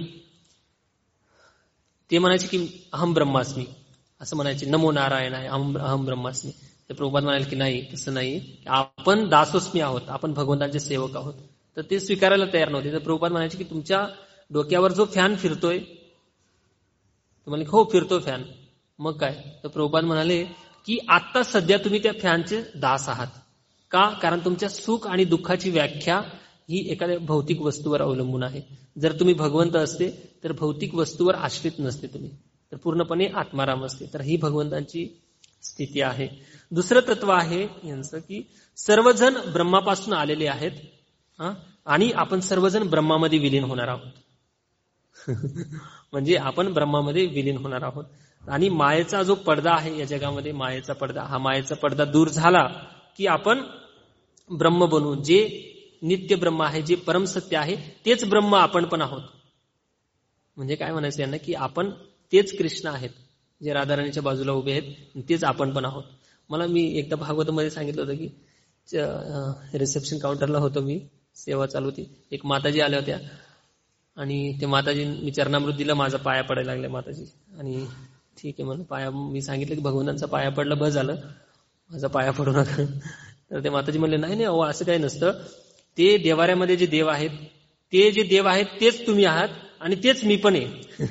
Speaker 1: ते म्हणायचे की अहम ब्रह्मास्मी असं म्हणायचे, नमो नारायण आहे, अहम ब्रह्मास्मी. तर तर प्रभुपाद म्हणाले की नाही, तसं नाही, आपण दासोस्मी आहोत, आपण भगवंतांचे सेवक आहोत. तर ते स्वीकारायला तयार नव्हते. तर प्रभुपाद म्हणायचे की तुमच्या डोक्यावर जो फॅन फिरतोय, तुम्हाला हो फिरतो फॅन, मग काय. तर प्रभुपाद म्हणाले की आता सध्या तुम्ही त्या फॅनचे दास आहात. का? कारण तुमच्या सुख आणि दुःखाची व्याख्या ही एखाद्या भौतिक वस्तूवर अवलंबून आहे. जर तुम्ही भगवंत असते तर भौतिक वस्तूवर आश्रित नसते तुम्ही, तर पूर्णपणे आत्माराम असते. तर ही भगवंतांची स्थिती आहे. दुसरं तत्व आहे यांचं की सर्वजण ब्रह्मापासून आलेले आहेत आणि आपण सर्वजण ब्रह्मामध्ये विलीन होणार आहोत. म्हणजे आपण ब्रह्मामध्ये विलीन होणार आहोत. आणि मायेचा जो पडदा आहे या जगामध्ये, मायेचा पडदा, हा मायेचा पडदा दूर झाला की आपण ब्रह्म बनू. जे नित्य ब्रह्म आहे, जे परमसत्य आहे, तेच ब्रह्म आपण पण आहोत. म्हणजे काय म्हणायचं यांना की आपण तेच कृष्ण आहेत, जे राधाराणीच्या बाजूला उभे आहेत, तेच आपण पण आहोत. मी एकदा भागवतमध्ये सांगितलं होतं की रिसेप्शन काउंटरला होतो मी, सेवा चालू होती. एक माताजी आल्या होत्या आणि ते माताजी, मी चरणामृत दिलं, माझा पाया पडायला लागले माताजी. आणि ठीक आहे म्हणून पाया, मी सांगितलं की भगवंतांचा पाया पडलं, बस झालं, माझा पाया पडू नका. तर ते माताजी म्हणले नाही नाही, असं काही नसतं. ते देवाऱ्यामध्ये जे देव आहेत, ते जे देव आहेत तेच तुम्ही आहात आणि तेच मी पण आहे.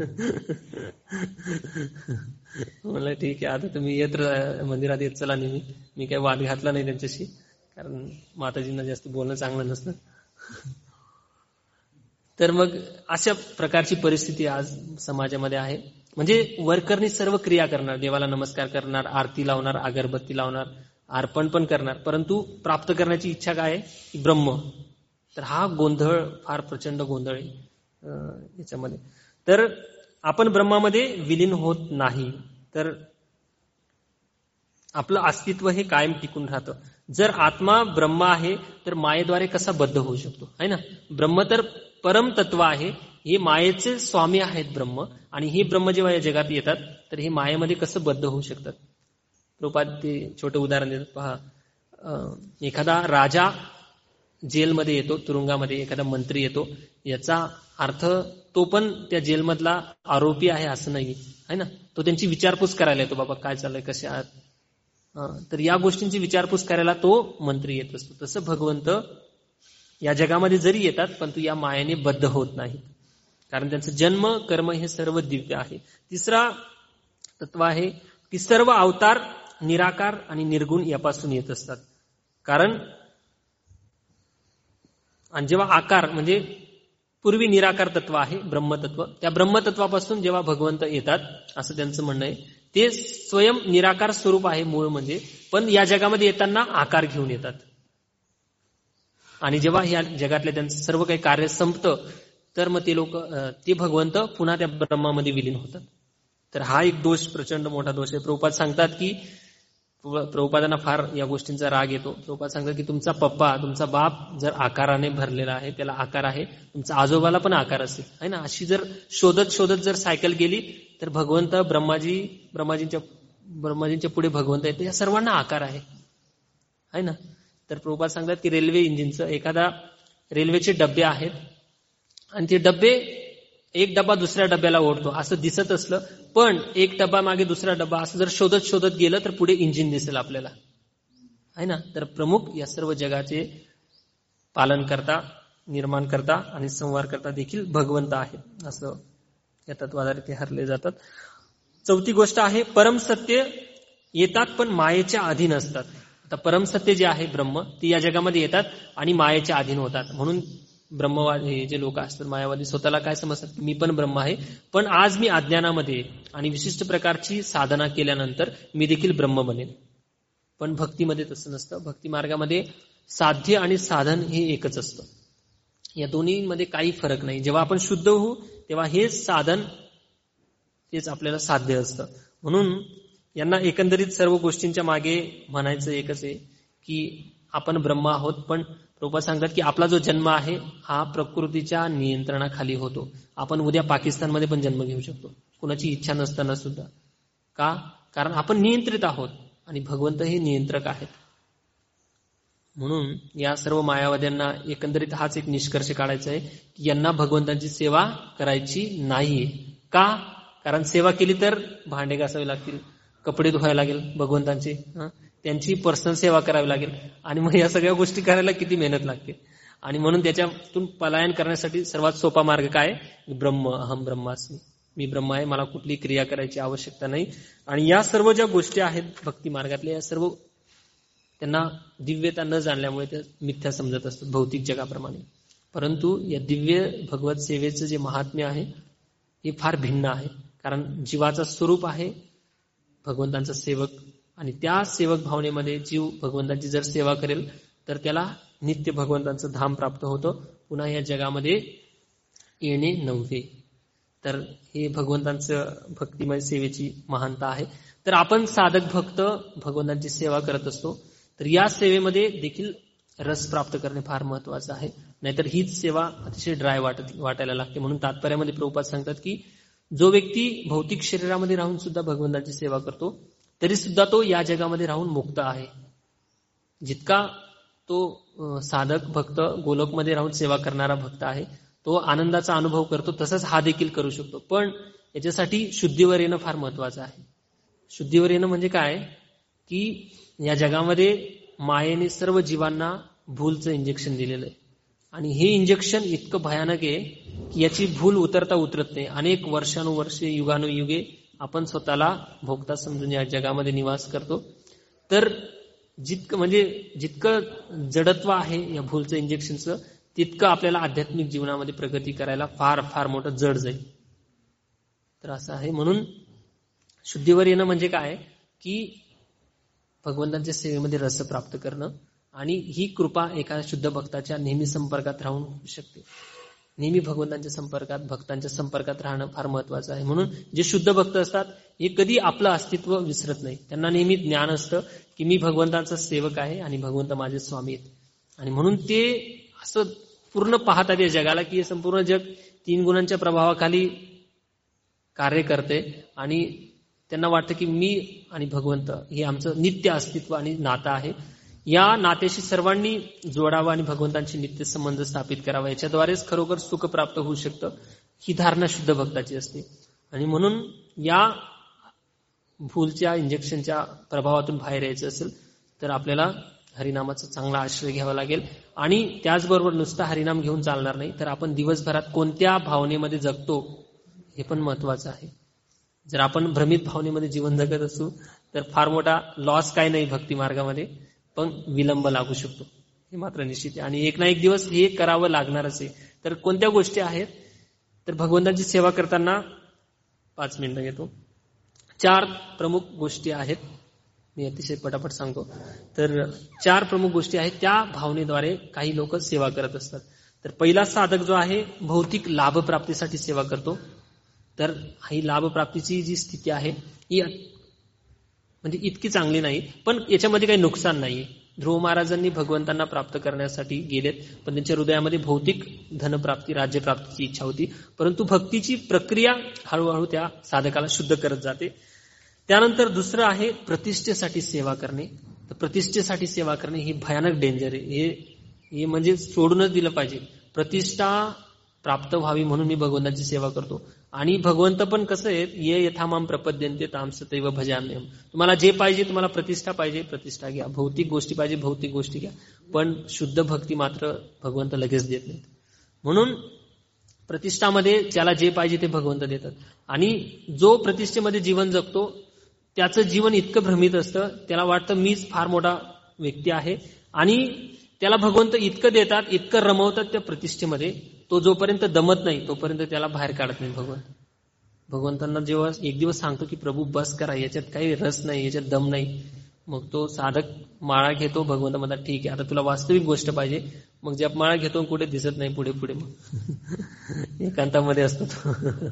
Speaker 1: म्हणलं ठीक आहे, आता तुम्ही येत मंदिरात येत चला नेहमी. मी काही वाद घातला नाही त्यांच्याशी, कारण माताजींना जास्त बोलणं चांगलं नसतं. तर मग अशा प्रकारची परिस्थिती आज समाजामध्ये आहे. म्हणजे वरकरणी सर्व क्रिया करणार, देवाला नमस्कार करणार, आरती लावणार, अगरबत्ती लावणार, अर्पण पण करणार, परंतु प्राप्त करण्याची इच्छा काय आहे? ब्रह्म. तर हा गोंधळ, फार प्रचंड गोंधळ आहे याच्यामध्ये. तर आपण ब्रह्मामध्ये विलीन होत नाही, तर आपलं अस्तित्व हे कायम टिकून राहतं. जर आत्मा ब्रह्म आहे तर मायेद्वारे कसा बद्ध होऊ शकतो, आहे ना. ब्रह्म तर परम तत्व आहे, हे मायेचे स्वामी आहेत ब्रह्म, आणि हे ब्रह्म जेव्हा या जगात येतात तर हे मायेमध्ये कसं बद्ध होऊ शकतात. प्रभुपाद ते छोटं उदाहरण देतात पहा. एखादा राजा जेलमध्ये येतो, तुरुंगामध्ये एखादा मंत्री येतो, याचा अर्थ तो पण त्या जेलमधला आरोपी आहे असं नाही, आहे ना. तो त्यांची विचारपूस करायला येतो, बाबा काय चाललंय, कसे आहात. तर या गोष्टींची विचारपूस करायला तो मंत्री येत असतो. तसं भगवंत या जगामध्ये जरी येतात परंतु या मायेने बद्ध होत नाही, कारण त्यांचं जन्म कर्म हे सर्व दिव्य आहे. तिसरा तत्व आहे की सर्व अवतार निराकार आणि निर्गुण यापासून येत असतात. कारण आणि जेव्हा आकार म्हणजे पूर्वी निराकार तत्व आहे ब्रह्मतत्व, त्या ब्रह्मतत्वापासून जेव्हा भगवंत येतात असं त्यांचं म्हणणं आहे. ते स्वयं निराकार स्वरूप आहे मूळ म्हणजे, पण या जगामध्ये येताना आकार घेऊन येतात. आणि जेव्हा या जगातल्या त्यांचं सर्व काही कार्य संपतं तर मग ते भगवंत पुन्हा त्या ब्रह्मामध्ये विलीन होतात. तर हा एक दोष, प्रचंड मोठा दोष आहे. प्रभुपाद सांगतात की प्रभुपादांना फार या गोष्टींचा राग येतो. प्रभुपाद सांगतात की तुमचा पप्पा, तुमचा बाप जर आकाराने भरलेला आहे, त्याला आकार आहे, तुमचा आजोबाला पण आकार असेल, आहे ना. अशी जर शोधत शोधत जर सायकल गेली तर भगवंत ब्रह्माजींच्या पुढे भगवंत येते, या सर्वांना आकार आहे ना. तर प्रभुपाद सांगतात की रेल्वे इंजिनचं, एखादा रेल्वेचे डबे आहेत आणि ते डबे, एक डबा दुसऱ्या डब्याला ओढतो असं दिसत असलं, पण एक डबा मागे दुसरा डबा असं जर शोधत शोधत गेलं तर पुढे इंजिन दिसेल आपल्याला, आहे ना. तर प्रमुख या सर्व जगाचे पालन करता, निर्माण करता आणि संहार करता देखील भगवंत आहे, असं या तत्वाधारे ते हरले जातात. चौथी गोष्ट आहे परमसत्य येतात पण मायेच्या अधीन असतात. आता परमसत्य जे आहे ब्रह्म, ते या जगामध्ये येतात आणि मायेच्या अधीन होतात. म्हणून ब्रह्मवादी जे लोक असतात, मायावादी, स्वतःला काय समजतात की मी पण ब्रह्म आहे, पण आज मी अज्ञानामध्ये आणि विशिष्ट प्रकारची साधना केल्यानंतर मी देखील ब्रह्म बनेन. पण भक्तीमध्ये तसं नसतं. भक्ती मार्गामध्ये साध्य आणि साधन हे एकच असतं, या दोन्हीमध्ये काही फरक नाही. जेव्हा आपण शुद्ध होऊ तेव्हा हेच साधन, तेच आपल्याला साध्य असतं. म्हणून यांना एकंदरीत सर्व गोष्टींच्या मागे म्हणायचं एकच आहे की आपण ब्रह्म आहोत. पण प्रभुपाद सांगतात की आपला जो जन्म आहे हा प्रकृतीच्या नियंत्रणाखाली होतो. आपण उद्या पाकिस्तानमध्ये पण जन्म घेऊ शकतो, कुणाची इच्छा नसताना सुद्धा. का? कारण आपण नियंत्रित आहोत आणि भगवंत हे नियंत्रक आहेत. म्हणून या सर्व मायावाद्यांना एकंदरीत हाच एक निष्कर्ष काढायचा आहे की यांना भगवंतांची सेवा करायची नाहीये. का? कारण सेवा केली तर भांडे घासावे लागतील, कपडे धुवायला लागेल भगवंतांचे, त्यांची पर्सनल सेवा करावी लागेल आणि मग या सगळ्या गोष्टी करायला किती मेहनत लागते. आणि म्हणून त्याच्यातून पलायन करण्यासाठी सर्वात सोपा मार्ग काय? ब्रह्म, अहम ब्रह्मास्मी, मी ब्रह्म आहे, मला कुठली क्रिया करायची आवश्यकता नाही. आणि या सर्व ज्या गोष्टी आहेत भक्ती मार्गातल्या, या सर्व त्यांना दिव्यता न जाणल्यामुळे ते मिथ्या समजत असतात भौतिक जगाप्रमाणे. परंतु या दिव्य भगवत सेवेचं जे महात्म्य आहे हे फार भिन्न आहे. कारण जीवाचं स्वरूप आहे भगवंतांचा सेवक, आणि त्या सेवक भावनेमध्ये जीव भगवंतांची जर सेवा करेल तर त्याला नित्य भगवंतांचं धाम प्राप्त होतं, पुन्हा या जगामध्ये येणे नव्हे. तर हे भगवंतांचं भक्तिमय सेवेची महानता आहे. तर आपण साधक भक्त भगवंतांची सेवा करत असतो, तर या सेवेमध्ये देखील रस प्राप्त करणे फार महत्वाचं आहे. नाहीतर हीच सेवा अतिशय ड्राय वाटायला लागते. म्हणून तात्पर्यामध्ये प्रभुपाद सांगतात की जो व्यक्ती भौतिक शरीरामध्ये राहून सुद्धा भगवंतांची सेवा करतो तरी सुद्धा तो या जगामध्ये राहून मुक्त आहे. जितका तो साधक भक्त गोलोकमध्ये राहून सेवा करणारा भक्त आहे तो आनंदाचा अनुभव करतो, तसंच हा देखील करू शकतो. पण याच्यासाठी शुद्धीवर येणं फार महत्वाचं आहे. शुद्धीवर येणं म्हणजे काय की या जगामध्ये मायेने सर्व जीवांना भूलचं इंजेक्शन दिलेलं आहे, आणि हे इंजेक्शन इतकं भयानक आहे की याची भूल उतरता उतरत नाही. अनेक वर्षानुवर्षे युगानुयुगे आपण स्वतःला भोगता समजून या जगामध्ये निवास करतो. तर जितकं जडत्व आहे या भूलचं इंजेक्शनचं, तितकं आपल्याला आध्यात्मिक जीवनामध्ये प्रगती करायला फार फार मोठं जड जाईल. तर असं आहे. म्हणून शुद्धीवर येणं म्हणजे काय की भगवंतांच्या सेवेमध्ये रस प्राप्त करणं, आणि ही कृपा एका शुद्ध भक्ताच्या नेहमी संपर्कात राहून होऊ शकते. नेहमी भगवंतांच्या संपर्कात, भक्तांच्या संपर्कात राहणं फार महत्वाचं आहे. म्हणून जे शुद्ध भक्त असतात हे कधी आपलं अस्तित्व विसरत नाही. त्यांना नेहमी ज्ञान असतं की मी भगवंतांचा सेवक आहे आणि भगवंत माझे स्वामी आहेत. आणि म्हणून ते असं पूर्ण पाहतात या जगाला की हे संपूर्ण जग 3 गुणांच्या प्रभावाखाली कार्य करते, आणि त्यांना वाटतं की मी आणि भगवंत हे आमचं नित्य अस्तित्व आणि नातं आहे. या नात्याशी सर्वांनी जोडावं आणि भगवंतांशी नित्य संबंध स्थापित करावा. याच्याद्वारेच खरोखर सुख प्राप्त होऊ शकतं. ही धारणा शुद्ध भक्ताची असते. आणि म्हणून या भूलच्या इंजेक्शनच्या प्रभावातून बाहेर यायचं असेल तर आपल्याला हरिनामाचा चांगला आश्रय घ्यावा लागेल. आणि त्याचबरोबर नुसता हरिनाम घेऊन चालणार नाही, तर आपण दिवसभरात कोणत्या भावनेमध्ये जगतो हे पण महत्वाचं आहे. जर आपण भ्रमित भावनेमध्ये जीवन जगत असू तर फार मोठा लॉस काय नाही भक्ती मार्गामध्ये, पण विलंब लागू शकतो हे मात्र निश्चित आहे. आणि एक ना एक दिवस हे करावं लागणारच आहे. तर कोणत्या गोष्टी आहेत? तर भगवंतांची सेवा करताना 5 मिनिटं घेतो. 4 प्रमुख गोष्टी आहेत, मी अतिशय पटापट सांगतो. तर 4 प्रमुख गोष्टी आहेत, त्या भावनेद्वारे काही लोक सेवा करत असतात. तर पहिला साधक जो आहे भौतिक लाभप्राप्तीसाठी सेवा करतो. तर ही लाभप्राप्तीची जी स्थिती आहे ही म्हणजे इतकी चांगली नाही, पण याच्यामध्ये काही नुकसान नाहीये. ध्रुव महाराजांनी भगवंतांना प्राप्त करण्यासाठी गेलेत, पण त्यांच्या हृदयामध्ये भौतिक धनप्राप्ती, राज्यप्राप्तीची इच्छा होती. परंतु भक्तीची प्रक्रिया हळूहळू त्या साधकाला शुद्ध करत जाते. त्यानंतर दुसरं आहे प्रतिष्ठेसाठी सेवा करणे. तर प्रतिष्ठेसाठी सेवा करणे ही भयानक डेंजर आहे. हे म्हणजे सोडूनच दिलं पाहिजे. प्रतिष्ठा प्राप्त व्हावी म्हणून मी भगवंताची सेवा करतो. आणि भगवंत पण कसं आहे, ये यथामाम प्रपद्यन्ते ताम सदैव भजाम्यहम्. तुम्हाला जे पाहिजे, तुम्हाला प्रतिष्ठा पाहिजे, प्रतिष्ठा घ्या. भौतिक गोष्टी पाहिजे, भौतिक गोष्टी घ्या. पण शुद्ध भक्ती मात्र भगवंत लगेच देत नाहीत. म्हणून प्रतिष्ठामध्ये ज्याला जे पाहिजे ते भगवंत देतात. आणि जो प्रतिष्ठेमध्ये जीवन जगतो त्याचं जीवन इतकं भ्रमित असतं, त्याला वाटतं मीच फार मोठा व्यक्ती आहे, आणि त्याला भगवंत इतकं देतात, इतकं रमवतात त्या प्रतिष्ठेमध्ये, तो जोपर्यंत दमत नाही तोपर्यंत त्याला बाहेर काढत नाही भगवंत. भगवंतांना जेव्हा एक दिवस सांगतो की प्रभू बस करा, याच्यात काही रस नाही, याच्यात दम नाही, मग तो साधक माळा घेतो. भगवंत म्हणतात ठीक आहे, आता तुला वास्तविक गोष्ट पाहिजे. मग जपमाळा घेतो, कुठे दिसत नाही, पुढे पुढे मग एकांतामध्ये असतो तो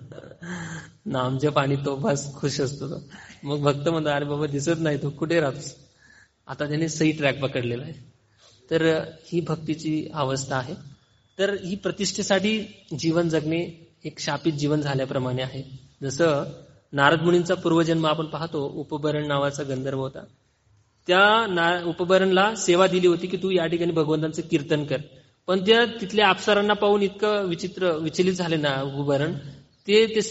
Speaker 1: नामजप, आणि तो बस खुश असतो तो. मग भक्त म्हणतात अरे बाबा दिसत नाही, तो कुठे राहतोस. आता त्याने सही ट्रॅक पकडलेला आहे. तर ही भक्तीची अवस्था आहे. तर ही प्रतिष्ठेसाठी जीवन जगणे एक शापित जीवन झाल्याप्रमाणे आहे. जसं नारद मुनींचा पूर्वजन्म आपण पाहतो, उपबरण नावाचा गंधर्व होता. त्या उपबरणला सेवा दिली होती की तू या ठिकाणी भगवंतांचं कीर्तन कर. पण त्या तिथल्या अप्सरांना पाहून इतकं विचलित झाले ना उपबरण, ते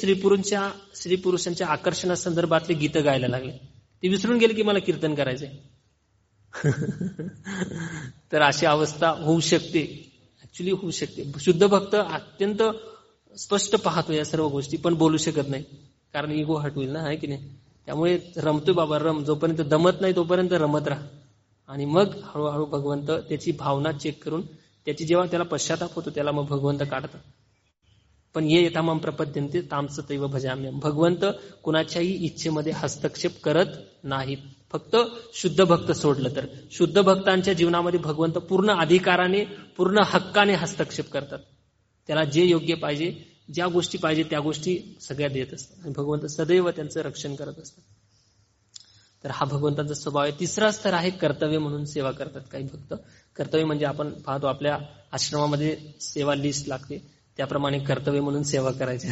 Speaker 1: स्त्री पुरुषांच्या आकर्षणासंदर्भातले गीतं गायला लागले. ते विसरून गेले की मला कीर्तन करायचंय. तर अशी अवस्था होऊ शकते, ऍक्च्युली होऊ शकते. शुद्ध भक्त अत्यंत स्पष्ट पाहतो या सर्व गोष्टी, पण बोलू शकत नाही, कारण इगो हट होईल ना, आहे की नाही. त्यामुळे रमतोय बाबा, रम, जोपर्यंत दमत नाही तोपर्यंत रमत राहा, आणि मग हळूहळू भगवंत त्याची भावना चेक करून त्याची जेव्हा त्याला पश्चाताप होतो त्याला मग भगवंत काढतात. पण ये यथामम प्रपद्यन्ते तांस तैव भजाम्यहम्. भगवंत कुणाच्याही इच्छेमध्ये हस्तक्षेप करत नाहीत, फक्त शुद्ध भक्त सोडलं तर. शुद्ध भक्तांच्या जीवनामध्ये भगवंत पूर्ण अधिकाराने, पूर्ण हक्काने हस्तक्षेप करतात. त्याला जे योग्य पाहिजे, ज्या गोष्टी पाहिजे त्या गोष्टी सगळ्या देत असतात, आणि भगवंत सदैव त्यांचं रक्षण करत असतात. तर हा भगवंताचा स्वभाव आहे. तिसरा स्तर आहे कर्तव्य म्हणून सेवा करतात काही भक्त. कर्तव्य म्हणजे आपण पाहतो आपल्या आश्रमामध्ये सेवा लिस्ट लागते, त्याप्रमाणे कर्तव्य म्हणून सेवा करायची.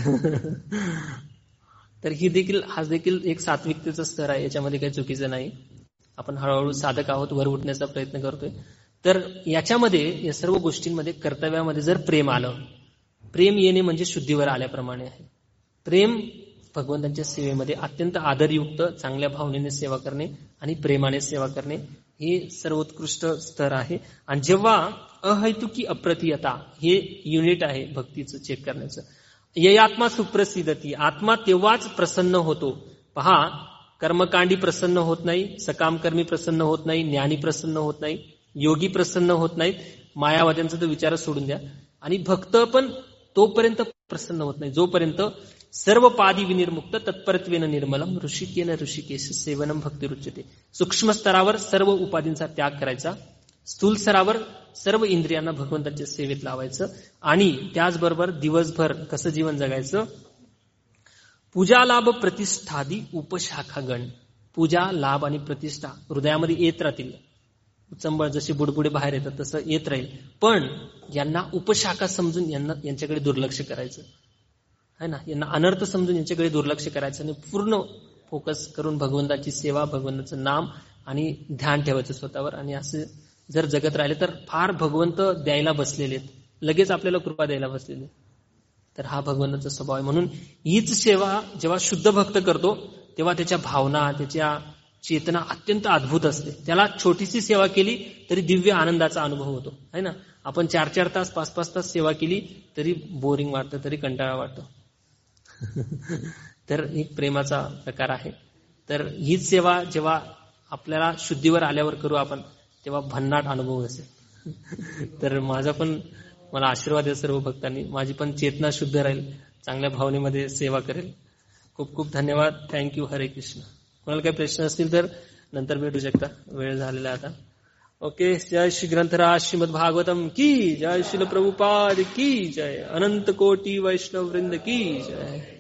Speaker 1: तर हा देखील एक सात्विकतेचा स्तर आहे, याच्यामध्ये काही चुकीचं नाही. आपण हळूहळू साधक आहोत, वर उठण्याचा प्रयत्न करतोय. तर याच्यामध्ये, या सर्व गोष्टींमध्ये कर्तव्यामध्ये जर प्रेम आलं, प्रेम येणे म्हणजे शुद्धीवर आल्याप्रमाणे आहे. प्रेम भगवंतांच्या सेवेमध्ये अत्यंत आदरयुक्त, चांगल्या भावनेने सेवा करणे आणि प्रेमाने सेवा करणे हे सर्वोत्कृष्ट स्तर आहे. आणि जेव्हा अहैतुकी अप्रतियता हे युनिट आहे भक्तीचं चेक करण्याचं. ययात्मा सुप्रसिद्धती, आत्मा तेव्हाच प्रसन्न होतो. पहा, कर्मकांडी प्रसन्न होत नाही, सकामकर्मी प्रसन्न होत नाही, ज्ञानी प्रसन्न होत नाही, योगी प्रसन्न होत नाहीत, मायावाद्यांचा तर विचार सोडून द्या. आणि भक्त पण तोपर्यंत प्रसन्न होत नाही जोपर्यंत सर्व पादी विनिर्मुक्त तत्परत्वेन निर्मलम ऋषिकेन ऋषिकेश सेवनम भक्ती रुच्यते. सूक्ष्म स्तरावर सर्व उपाधींचा त्याग करायचा, स्थूल स्तरावर सर्व इंद्रियांना भगवंतांच्या सेवेत लावायचं, आणि त्याचबरोबर दिवसभर कसं जीवन जगायचं. पूजा लाभ प्रतिष्ठादी उपशाखागण. पूजा लाभ आणि प्रतिष्ठा हृदयामध्ये येत राहतील, चंबळ जशी बुडबुडे बाहेर येतात तसं येत राहील, पण यांना उपशाखा समजून यांच्याकडे दुर्लक्ष करायचं है ना. यांना अनर्थ समजून यांच्याकडे दुर्लक्ष करायचं आणि पूर्ण फोकस करून भगवंताची सेवा, भगवंताचं नाम आणि ध्यान ठेवायचं स्वतःवर. आणि असं जर जगत राहिले तर फार भगवंत द्यायला बसलेले आहेत, लगेच आपल्याला कृपा द्यायला बसलेले. तर हा भगवंताचा स्वभाव आहे. म्हणून हीच सेवा जेव्हा शुद्ध भक्त करतो तेव्हा त्याच्या भावना, त्याच्या चेतना अत्यंत अद्भुत असते. त्याला छोटीशी सेवा केली तरी दिव्य आनंदाचा अनुभव होतो, है ना. आपण 4-4 तास, 5-5 तास सेवा केली तरी बोरिंग वाटतं, तरी कंटाळा वाटतो. तर एक प्रेमाचा प्रकार आहे. तर हीच सेवा जेव्हा आपल्याला शुद्धीवर आल्यावर करू आपण, तेव्हा भन्नाट अनुभव असेल. तर मला आशीर्वाद आहे सर्व भक्तांनी, माझी पण चेतना शुद्ध राहील, चांगल्या भावनेमध्ये सेवा करेल. खूप खूप धन्यवाद. थँक्यू. हरे कृष्ण. कोणाला काही प्रश्न असतील तर नंतर भेटू शकता, वेळ झालेला आता. ओके. जय श्री ग्रंथराज श्रीमद भागवतम की जय, श्रील प्रभुपाद की जय, अनंत कोटी वैष्णव वृंद की जय.